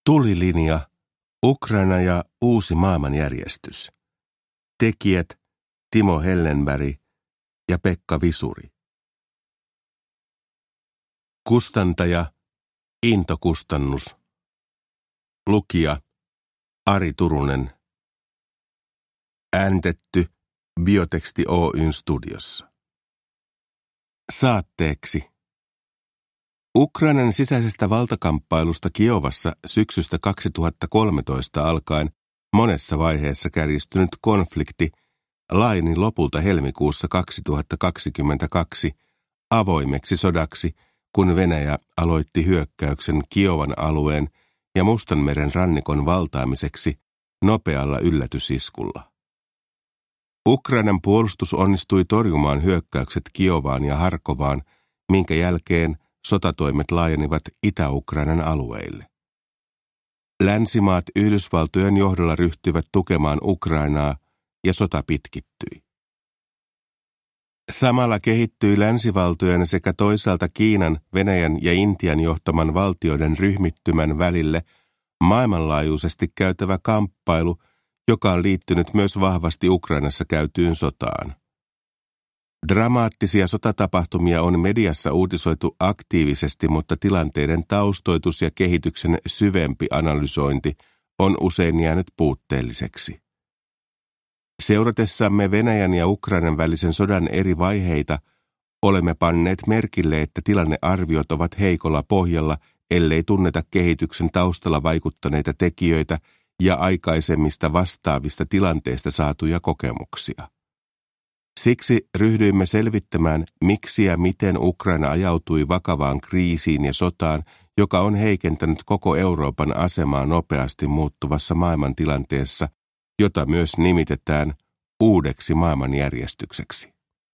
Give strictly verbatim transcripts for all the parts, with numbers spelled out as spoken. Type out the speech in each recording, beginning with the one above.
Tulilinja, Ukraina ja uusi maailmanjärjestys. Tekijät Timo Hellenberg ja Pekka Visuri. Kustantaja Into Kustannus. Lukija Ari Turunen. Ääntetty Bioteksti Oyn studiossa. Saatteeksi. Ukrainan sisäisestä valtakamppailusta Kiovassa syksystä kaksituhattakolmetoista alkaen monessa vaiheessa kärjistynyt konflikti laajeni lopulta helmikuussa kaksituhattakaksikymmentäkaksi avoimeksi sodaksi, kun Venäjä aloitti hyökkäyksen Kiovan alueen ja Mustanmeren rannikon valtaamiseksi nopealla yllätysiskulla. Ukrainan puolustus onnistui torjumaan hyökkäykset Kiovaan ja Harkovaan, minkä jälkeen sotatoimet laajenivat Itä-Ukrainan alueille. Länsimaat Yhdysvaltojen johdolla ryhtyivät tukemaan Ukrainaa ja sota pitkittyi. Samalla kehittyi länsivaltojen sekä toisaalta Kiinan, Venäjän ja Intian johtaman valtioiden ryhmittymän välille maailmanlaajuisesti käytävä kamppailu, joka on liittynyt myös vahvasti Ukrainassa käytyyn sotaan. Dramaattisia sotatapahtumia on mediassa uutisoitu aktiivisesti, mutta tilanteiden taustoitus ja kehityksen syvempi analysointi on usein jäänyt puutteelliseksi. Seuratessamme Venäjän ja Ukrainan välisen sodan eri vaiheita olemme panneet merkille, että tilannearviot ovat heikolla pohjalla, ellei tunneta kehityksen taustalla vaikuttaneita tekijöitä ja aikaisemmista vastaavista tilanteista saatuja kokemuksia. Siksi ryhdyimme selvittämään, miksi ja miten Ukraina ajautui vakavaan kriisiin ja sotaan, joka on heikentänyt koko Euroopan asemaa nopeasti muuttuvassa maailmantilanteessa, jota myös nimitetään uudeksi maailmanjärjestykseksi.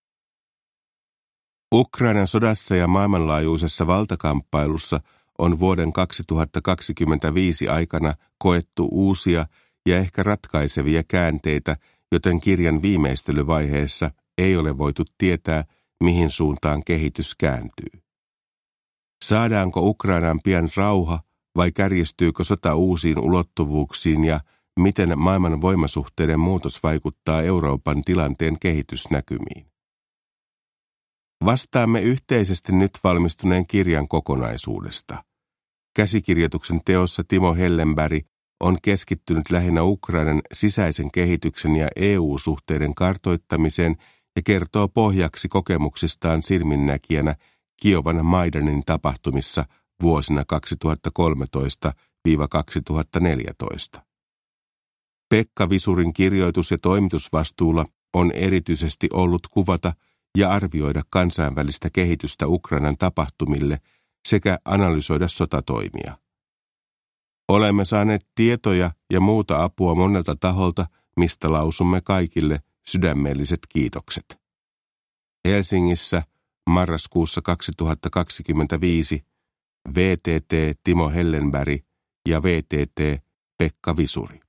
Ukrainan sodassa ja maailmanlaajuisessa valtakamppailussa on vuoden kaksituhattakaksikymmentäviisi aikana koettu uusia ja ehkä ratkaisevia käänteitä, joten kirjan viimeistelyvaiheessa ei ole voitu tietää, mihin suuntaan kehitys kääntyy. Saadaanko Ukrainaan pian rauha vai kärjistyykö sota uusiin ulottuvuuksiin ja miten maailman voimasuhteiden muutos vaikuttaa Euroopan tilanteen kehitysnäkymiin? Vastaamme yhteisesti nyt valmistuneen kirjan kokonaisuudesta. Käsikirjoituksen teossa Timo Hellenberg on keskittynyt lähinnä Ukrainan sisäisen kehityksen ja E U-suhteiden kartoittamiseen ja kertoo pohjaksi kokemuksistaan silminnäkijänä Kiovan Maidanin tapahtumissa vuosina kaksituhattakolmetoista kaksituhattaneljätoista. Pekka Visurin kirjoitus- ja toimitusvastuulla on erityisesti ollut kuvata ja arvioida kansainvälistä kehitystä Ukrainan tapahtumille sekä analysoida sotatoimia. Olemme saaneet tietoja ja muuta apua monelta taholta, mistä lausumme kaikille sydämelliset kiitokset. Helsingissä marraskuussa kaksituhattakaksikymmentäviisi V T T Timo Hellenberg ja V T T Pekka Visuri.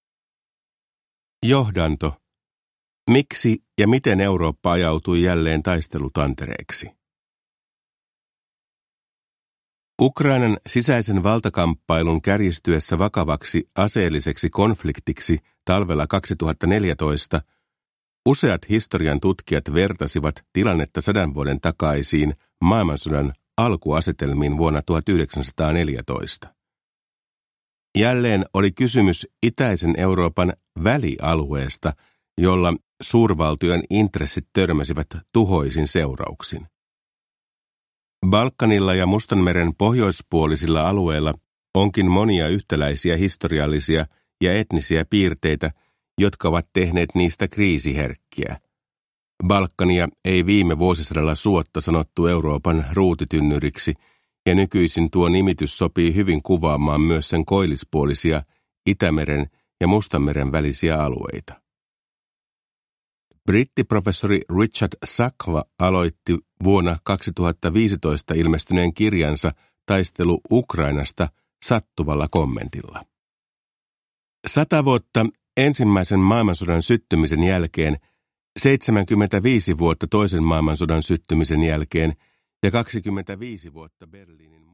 Johdanto. Miksi ja miten Eurooppa ajautui jälleen taistelutantereeksi? Ukrainan sisäisen valtakamppailun kärjistyessä vakavaksi aseelliseksi konfliktiksi talvella kaksituhattaneljätoista useat historian tutkijat vertasivat tilannetta sadan vuoden takaisiin maailmansodan alkuasetelmiin vuonna tuhatyhdeksänsataaneljätoista. Jälleen oli kysymys itäisen Euroopan välialueesta, jolla suurvaltojen intressit törmäsivät tuhoisin seurauksin. Balkanilla ja Mustanmeren pohjoispuolisilla alueilla onkin monia yhtäläisiä historiallisia ja etnisiä piirteitä, jotka ovat tehneet niistä kriisiherkkiä. Balkania ei viime vuosisadalla suotta sanottu Euroopan ruutitynnyriksi, ja nykyisin tuo nimitys sopii hyvin kuvaamaan myös sen koillispuolisia Itämeren ja Mustanmeren välisiä alueita. Brittiprofessori Richard Sakwa aloitti vuonna kaksituhattaviisitoista ilmestyneen kirjansa Taistelu Ukrainasta sattuvalla kommentilla. Sata vuotta ensimmäisen maailmansodan syttymisen jälkeen, seitsemänkymmentäviisi vuotta toisen maailmansodan syttymisen jälkeen ja kaksikymmentäviisi vuotta Berliinin